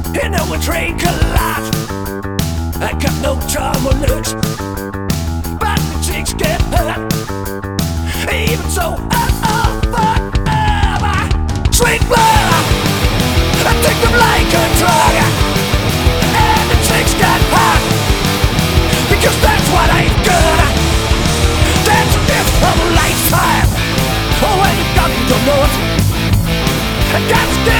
in our train collide. I got no charm or looks, but the chicks get hurt. Even so, fuck, my sweet blood, I take them like a drug, and the chicks get hurt, because that's what I got. That's a gift of a lifetime. Oh, when you got it, you know it. I got to get